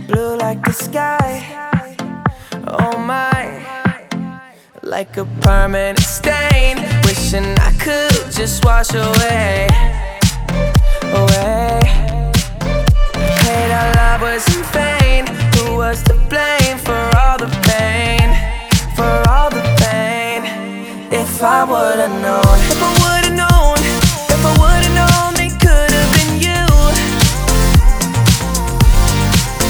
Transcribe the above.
blue like the sky. Oh my, like a permanent stain. Wishing I could just wash away, away. Hate our love was in vain. Who was to blame for all the pain, for all the pain? If I would've known, if I would've